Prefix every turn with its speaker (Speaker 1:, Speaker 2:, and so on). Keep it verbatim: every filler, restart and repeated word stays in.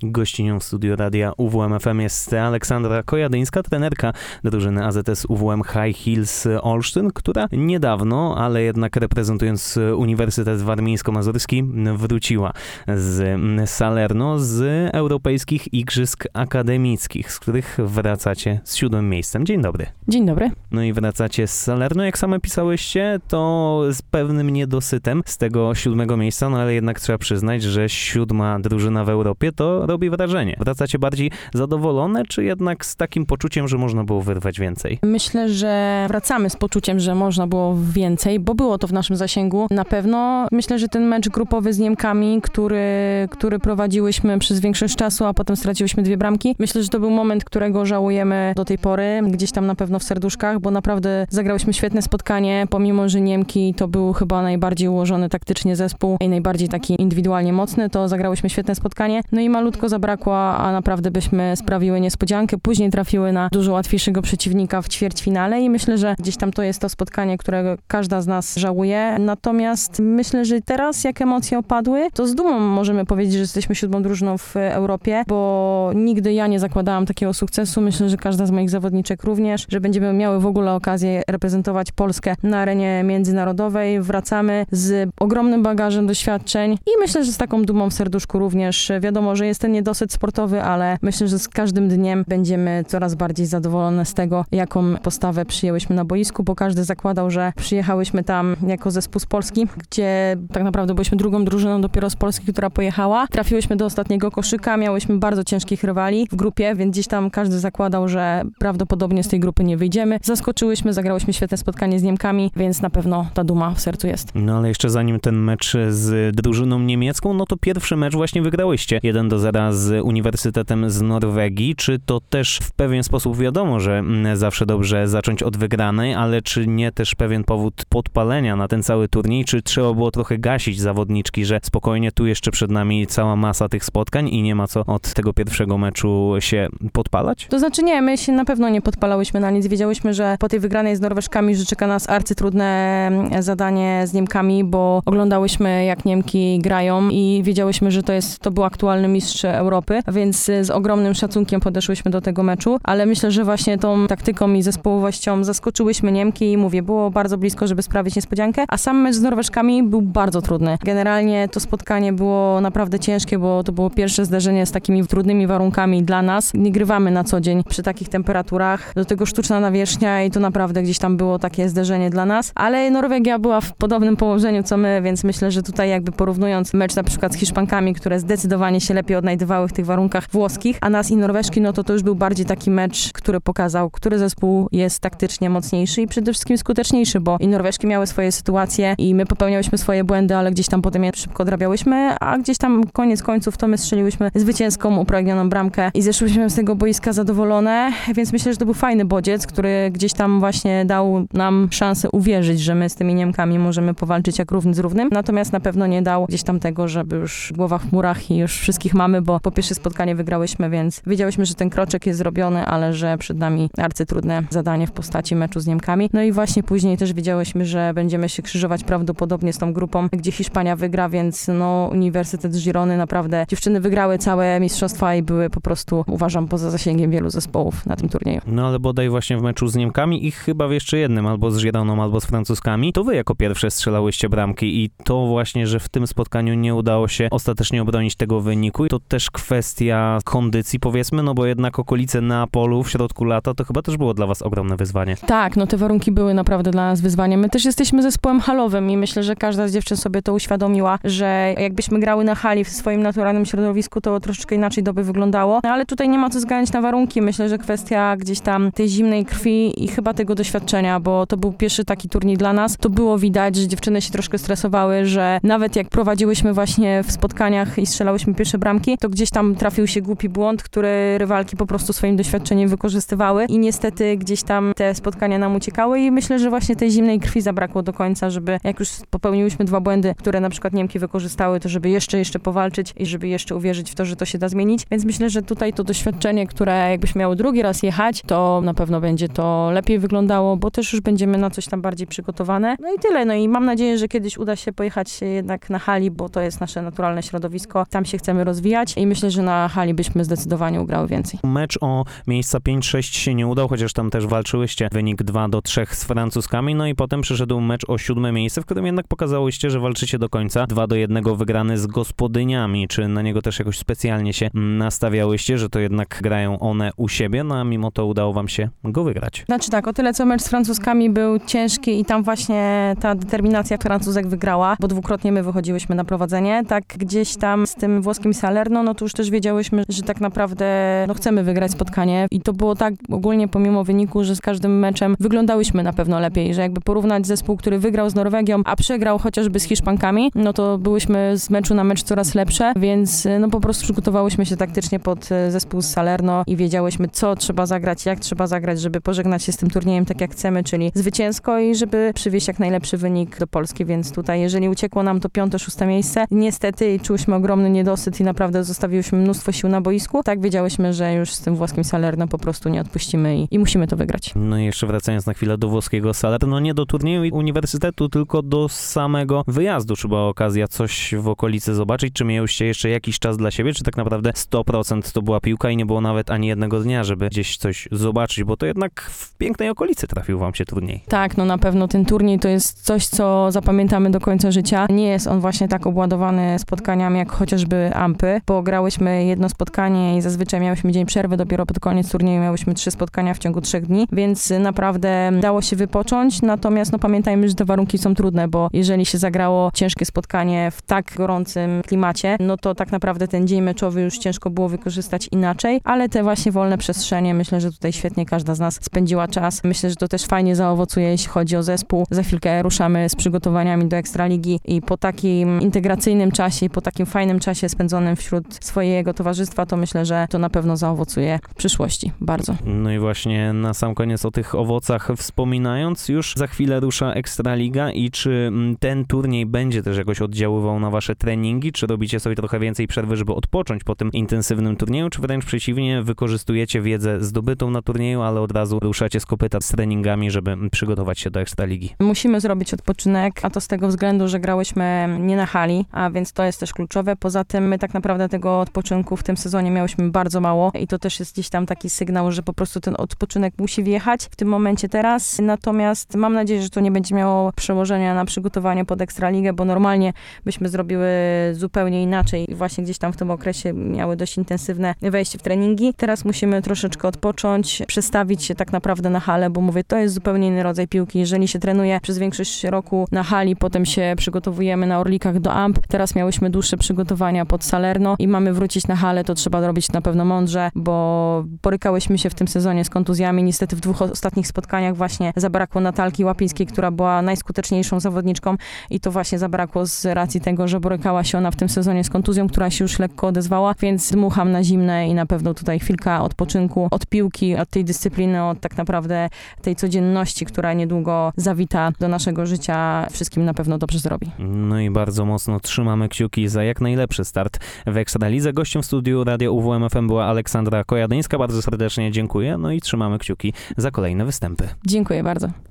Speaker 1: Gościnią w studiu radia U W M F M jest Aleksandra Kojadyńska, trenerka drużyny A Z S U W M High Hills Olsztyn, która niedawno, ale jednak reprezentując Uniwersytet Warmińsko-Mazurski, wróciła z Salerno z europejskich igrzysk akademickich, z których wracacie z siódmym miejscem. Dzień dobry.
Speaker 2: Dzień dobry.
Speaker 1: No i wracacie z Salerno, jak same pisałyście, to z pewnym niedosytem z tego siódmego miejsca, no ale jednak trzeba przyznać, że siódma drużyna w Europie to robi wrażenie. Wracacie bardziej zadowolone, czy jednak z takim poczuciem, że można było wyrwać więcej?
Speaker 2: Myślę, że wracamy z poczuciem, że można było więcej, bo było to w naszym zasięgu. Na pewno myślę, że ten mecz grupowy z Niemkami, który, który prowadziłyśmy przez większość czasu, a potem straciłyśmy dwie bramki, myślę, że to był moment, którego żałujemy do tej pory, gdzieś tam na pewno w serduszkach, bo naprawdę zagrałyśmy świetne spotkanie, pomimo, że Niemki to był chyba najbardziej ułożony taktycznie zespół i najbardziej taki indywidualnie mocny, to zagrałyśmy świetne spotkanie, no i malutko zabrakło, a naprawdę byśmy sprawiły niespodziankę. Później trafiły na dużo łatwiejszego przeciwnika w ćwierćfinale i myślę, że gdzieś tam to jest to spotkanie, którego każda z nas żałuje. Natomiast myślę, że teraz jak emocje opadły, to z dumą możemy powiedzieć, że jesteśmy siódmą drużyną w Europie, bo nigdy ja nie zakładałam takiego sukcesu. Myślę, że każda z moich zawodniczek również, że będziemy miały w ogóle okazję reprezentować Polskę na arenie międzynarodowej. Wracamy z ogromnym bagażem doświadczeń i myślę, że z taką dumą w serduszku również. Wiadomo, że jest ten niedosyt sportowy, ale myślę, że z każdym dniem będziemy coraz bardziej zadowolone z tego, jaką postawę przyjęłyśmy na boisku, bo każdy zakładał, że przyjechałyśmy tam jako zespół z Polski, gdzie tak naprawdę byliśmy drugą drużyną dopiero z Polski, która pojechała. Trafiłyśmy do ostatniego koszyka, miałyśmy bardzo ciężkich rywali w grupie, więc gdzieś tam każdy zakładał, że prawdopodobnie z tej grupy nie wyjdziemy. Zaskoczyłyśmy, zagrałyśmy świetne spotkanie z Niemkami, więc na pewno ta duma w sercu jest.
Speaker 1: No ale jeszcze zanim ten mecz z drużyną niemiecką, no to pierwszy mecz właśnie wygrałyście jeden do zera z Uniwersytetem z Norwegii. Czy to też w pewien sposób wiadomo, że zawsze dobrze zacząć od wygranej, ale czy nie też pewien powód podpalenia na ten cały turniej? Czy trzeba było trochę gasić zawodniczki, że spokojnie tu jeszcze przed nami cała masa tych spotkań i nie ma co od tego pierwszego meczu się podpalać?
Speaker 2: To znaczy nie, my się na pewno nie podpalałyśmy na nic. Wiedziałyśmy, że po tej wygranej z Norweżkami, że czeka nas arcytrudne zadanie z Niemkami, bo oglądałyśmy jak Niemki grają i wiedziałyśmy, że to jest, to był aktualny mistrz Europy, więc z ogromnym szacunkiem podeszłyśmy do tego meczu, ale myślę, że właśnie tą taktyką i zespołowością zaskoczyłyśmy Niemki i mówię, było bardzo blisko, żeby sprawić niespodziankę, a sam mecz z Norweżkami był bardzo trudny. Generalnie to spotkanie było naprawdę ciężkie, bo to było pierwsze zderzenie z takimi trudnymi warunkami dla nas. Nie grywamy na co dzień przy takich temperaturach, do tego sztuczna nawierzchnia i to naprawdę gdzieś tam było takie zderzenie dla nas, ale Norwegia była w podobnym położeniu co my, więc myślę, że tutaj jakby porównując mecz na przykład z Hiszpankami, które zdecydowanie się lepiej odnajdywały w tych warunkach włoskich, a nas i Norweżki, no to to już był bardziej taki mecz, który pokazał, który zespół jest taktycznie mocniejszy i przede wszystkim skuteczniejszy, bo i Norweżki miały swoje sytuacje i my popełniałyśmy swoje błędy, ale gdzieś tam potem je szybko odrabiałyśmy, a gdzieś tam koniec końców to my strzeliłyśmy zwycięską, upragnioną bramkę i zeszłyśmy z tego boiska zadowolone, więc myślę, że to był fajny bodziec, który gdzieś tam właśnie dał nam szansę uwierzyć, że my z tymi Niemkami możemy powalczyć jak równy z równym, natomiast na pewno nie dał gdzieś tam tego, żeby już głowa w chmurach i już wszystkich mamy, bo po pierwsze spotkanie wygrałyśmy, więc wiedziałyśmy, że ten kroczek jest zrobiony, ale że przed nami arcytrudne zadanie w postaci meczu z Niemkami. No i właśnie później też wiedziałyśmy, że będziemy się krzyżować prawdopodobnie z tą grupą, gdzie Hiszpania wygra, więc no Uniwersytet z Girony naprawdę dziewczyny wygrały całe mistrzostwa i były po prostu, uważam, poza zasięgiem wielu zespołów na tym turnieju.
Speaker 1: No ale bodaj właśnie w meczu z Niemkami i chyba w jeszcze jednym, albo z Gironą, albo z Francuskami, to wy jako pierwsze strzelałyście bramki i to właśnie, że w tym spotkaniu nie udało się ostatecznie obronić tego wyniku i to też kwestia kondycji, powiedzmy, no bo jednak okolice Neapolu w środku lata to chyba też było dla was ogromne wyzwanie.
Speaker 2: Tak, no te warunki były naprawdę dla nas wyzwaniem. My też jesteśmy zespołem halowym i myślę, że każda z dziewczyn sobie to uświadomiła, że jakbyśmy grały na hali w swoim naturalnym środowisku, to troszeczkę inaczej to by wyglądało. No, ale tutaj nie ma co zganiać na warunki. Myślę, że kwestia gdzieś tam tej zimnej krwi i chyba tego doświadczenia, bo to był pierwszy taki turniej dla nas. To było widać, że dziewczyny się troszkę stresowały, że nawet jak prowadziłyśmy właśnie w spotkaniach i strzelałyśmy pierwsze bramki, to gdzieś tam trafił się głupi błąd, który rywalki po prostu swoim doświadczeniem wykorzystywały i niestety gdzieś tam te spotkania nam uciekały i myślę, że właśnie tej zimnej krwi zabrakło do końca, żeby jak już popełniłyśmy dwa błędy, które na przykład Niemki wykorzystały, to żeby jeszcze, jeszcze powalczyć i żeby jeszcze uwierzyć w to, że to się da zmienić. Więc myślę, że tutaj to doświadczenie, które jakbyśmy miały drugi raz jechać, to na pewno będzie to lepiej wyglądało, bo też już będziemy na coś tam bardziej przygotowane. No i tyle. No i mam nadzieję, że kiedyś uda się pojechać jednak na hali, bo to jest nasze naturalne środowisko. Tam się chcemy rozwijać. wygrać i myślę, że na hali byśmy zdecydowanie ugrały więcej.
Speaker 1: Mecz o miejsca pięć sześć się nie udał, chociaż tam też walczyłyście. Wynik dwa do trzech z Francuskami, no i potem przyszedł mecz o siódme miejsce, w którym jednak pokazałyście, że walczycie do końca. dwa do jednego wygrany z gospodyniami. Czy na niego też jakoś specjalnie się nastawiałyście, że to jednak grają one u siebie, no a mimo to udało wam się go wygrać?
Speaker 2: Znaczy tak, o tyle co mecz z Francuskami był ciężki i tam właśnie ta determinacja Francuzek wygrała, bo dwukrotnie my wychodziłyśmy na prowadzenie. Tak gdzieś tam z tym włoskim Salerno, no to już też wiedziałyśmy, że tak naprawdę no chcemy wygrać spotkanie i to było tak ogólnie pomimo wyniku, że z każdym meczem wyglądałyśmy na pewno lepiej, że jakby porównać zespół, który wygrał z Norwegią, a przegrał chociażby z Hiszpankami, no to byłyśmy z meczu na mecz coraz lepsze, więc no po prostu przygotowałyśmy się taktycznie pod zespół z Salerno i wiedziałyśmy, co trzeba zagrać, jak trzeba zagrać, żeby pożegnać się z tym turniejem tak jak chcemy, czyli zwycięsko i żeby przywieźć jak najlepszy wynik do Polski, więc tutaj jeżeli uciekło nam to piąte, szóste miejsce, niestety czułyśmy ogromny niedosyt i naprawdę zostawiłyśmy mnóstwo sił na boisku, tak wiedziałyśmy, że już z tym włoskim Salerno po prostu nie odpuścimy i, i musimy to wygrać.
Speaker 1: No i jeszcze wracając na chwilę do włoskiego Salerno, nie do turnieju i uniwersytetu, tylko do samego wyjazdu. Czy była okazja coś w okolicy zobaczyć? Czy miałyście jeszcze jakiś czas dla siebie? Czy tak naprawdę sto procent to była piłka i nie było nawet ani jednego dnia, żeby gdzieś coś zobaczyć? Bo to jednak w pięknej okolicy trafił wam się turniej.
Speaker 2: Tak, no na pewno ten turniej to jest coś, co zapamiętamy do końca życia. Nie jest on właśnie tak obładowany spotkaniami jak chociażby Ampy, bo grałyśmy jedno spotkanie i zazwyczaj miałyśmy dzień przerwy, dopiero pod koniec turnieju miałyśmy trzy spotkania w ciągu trzech dni, więc naprawdę dało się wypocząć, natomiast no pamiętajmy, że te warunki są trudne, bo jeżeli się zagrało ciężkie spotkanie w tak gorącym klimacie, no to tak naprawdę ten dzień meczowy już ciężko było wykorzystać inaczej, ale te właśnie wolne przestrzenie, myślę, że tutaj świetnie każda z nas spędziła czas. Myślę, że to też fajnie zaowocuje, jeśli chodzi o zespół. Za chwilkę ruszamy z przygotowaniami do Ekstraligi i po takim integracyjnym czasie, po takim fajnym czasie spędzonym wśród swojego towarzystwa, to myślę, że to na pewno zaowocuje w przyszłości. Bardzo.
Speaker 1: No i właśnie na sam koniec o tych owocach wspominając, już za chwilę rusza Ekstraliga i czy ten turniej będzie też jakoś oddziaływał na wasze treningi? Czy robicie sobie trochę więcej przerwy, żeby odpocząć po tym intensywnym turnieju? Czy wręcz przeciwnie, wykorzystujecie wiedzę zdobytą na turnieju, ale od razu ruszacie z kopyta z treningami, żeby przygotować się do Ekstraligi?
Speaker 2: Musimy zrobić odpoczynek, a to z tego względu, że grałyśmy nie na hali, a więc to jest też kluczowe. Poza tym my tak naprawdę tego odpoczynku w tym sezonie miałyśmy bardzo mało i to też jest gdzieś tam taki sygnał, że po prostu ten odpoczynek musi wjechać w tym momencie teraz. Natomiast mam nadzieję, że to nie będzie miało przełożenia na przygotowanie pod Ekstraligę, bo normalnie byśmy zrobiły zupełnie inaczej i właśnie gdzieś tam w tym okresie miały dość intensywne wejście w treningi. Teraz musimy troszeczkę odpocząć, przestawić się tak naprawdę na halę, bo mówię, to jest zupełnie inny rodzaj piłki. Jeżeli się trenuje przez większość roku na hali, potem się przygotowujemy na Orlikach do Amp. Teraz miałyśmy dłuższe przygotowania pod Salerno i mamy wrócić na halę, to trzeba robić na pewno mądrze, bo borykałyśmy się w tym sezonie z kontuzjami. Niestety w dwóch ostatnich spotkaniach właśnie zabrakło Natalki Łapińskiej, która była najskuteczniejszą zawodniczką i to właśnie zabrakło z racji tego, że borykała się ona w tym sezonie z kontuzją, która się już lekko odezwała, więc dmucham na zimne i na pewno tutaj chwilka odpoczynku od piłki, od tej dyscypliny, od tak naprawdę tej codzienności, która niedługo zawita do naszego życia, wszystkim na pewno dobrze zrobi.
Speaker 1: No i bardzo mocno trzymamy kciuki za jak najlepszy start w Ekstralidze. Gościem w studiu Radia U W M F M była Aleksandra Kojadyńska. Bardzo serdecznie dziękuję. No i trzymamy kciuki za kolejne występy.
Speaker 2: Dziękuję bardzo.